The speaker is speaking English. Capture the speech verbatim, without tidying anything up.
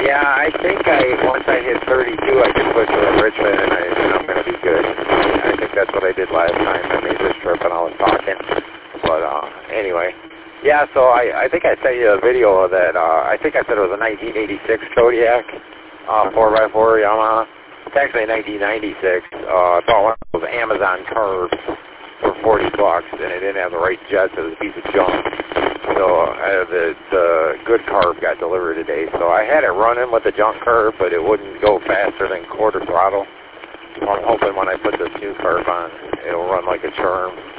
Yeah, I think I once I hit thirty-two, I can push the Richmond, and, I, and I'm going to be good. I think that's what I did last time. I made this trip, and I was talking. But uh, anyway, yeah. So I, I think I sent you a video of that. Uh, I think I said it was a nineteen eighty-six Kodiak uh, four by four Yamaha. It's actually nineteen ninety-six. Uh, I bought one of those Amazon curves for forty bucks, and it didn't have the right jets. It was a piece of junk. So uh, the, the good curve got delivered today. So I had it running with the junk curve, but it wouldn't go faster than quarter throttle. So I'm hoping when I put this new curve on, it'll run like a charm.